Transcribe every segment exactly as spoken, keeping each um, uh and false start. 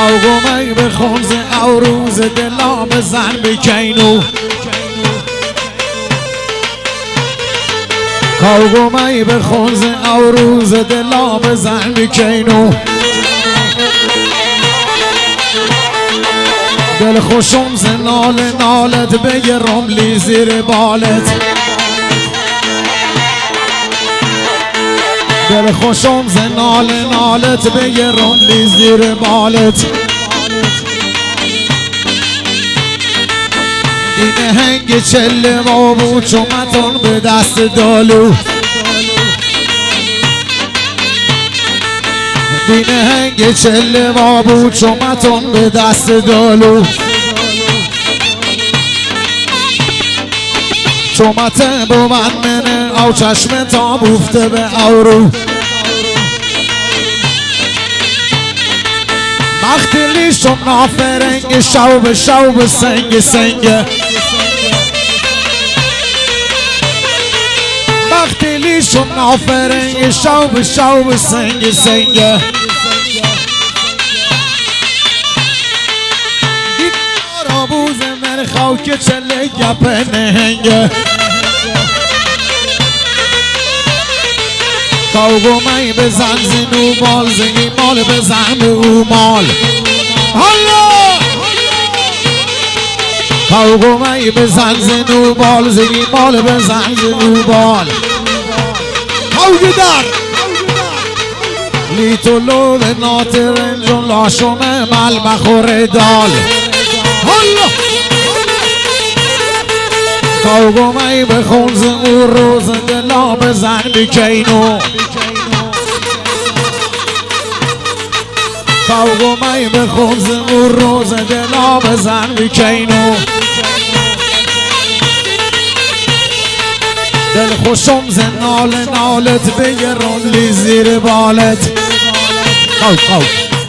کاغومی به خونز او روز دلا بزن بکینو کاغومی به خونز او روز دلا بزن بکینو دل خوشم ز نال نالت بگرم لی زیر بالت دل خوشم ز نال نالت بگرم لی زیر بالت این هنگ چله ما بود چومتون به دست دالو دین هنگ چله ما بود چومتون به دست دالو چومته بو من منه او چشم تا بوفته به اورو مختلی شم نافرنگ شوب شوب سنگ سنگ مختلی شم نافرنگ شوب شوب سنگ سنگ دیدارا بوز من خاک چله گپ نهنگ کاغومی بزن زنو بال زنگی مال بزن به او مال حالا کاغومی بزن زنو بال زنگی مال بزن زنو بال هاوگی در لیتو لود ناترنجون لاشومه مل بخور دال حالا کاغومی به خونز او روز دلا بزن بکینو کاغومی به خونز او روز دلا بزن بکینو دل خوشم ز نال نالت بگرم لی زیر بالت خاو خاو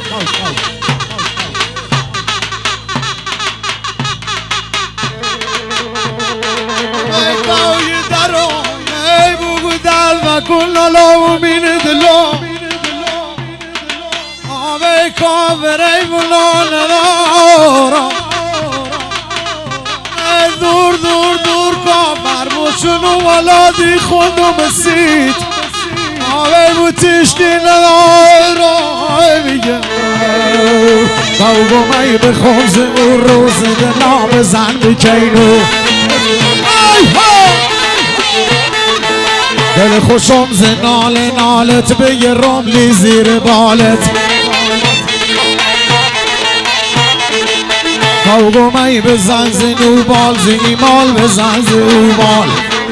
کل لو من دلو آبی کافری بلان دارا دور دور دور کافر بوشنو ولادی خوندو مسید آبی بوتیشتی ندارا میگه کاغومی به خونز او روز دلا بزن بکینو دل خوشم ز نال نالت بگرم لی زیر بالت کاغومی بزن زنو بال زنی مال بزن زنو بال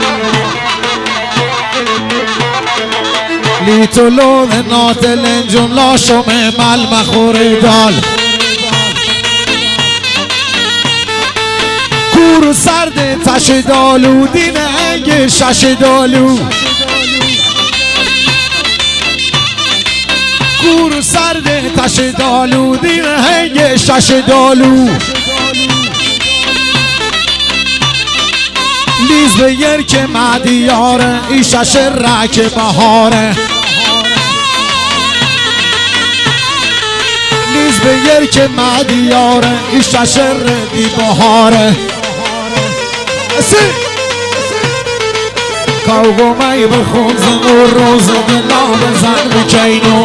لی تلو نات لنجون لاشم مل مخور دال کور سرد تش دالو دین هنگ شش دالو کور سرد تش دالو دین هنگ شش دالو لیز بگر که مدیاره ای شش رک بهاره لیز بگر که مدیاره ای شش ردی بهاره کاغومی به خونز او روز دلا بزن بکینو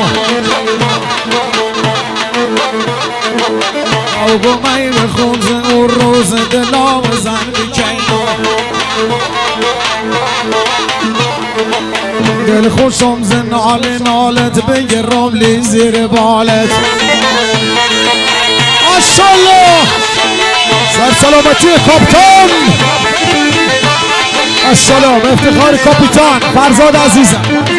کاغومی به خونز او روز دلا بزن بکینو دل خوشم ز نال نالت بگرم لی زیر بالت ماشالله سر سلامتی کاپیتان السلام افتخار کاپیتان فرزاد عزیزم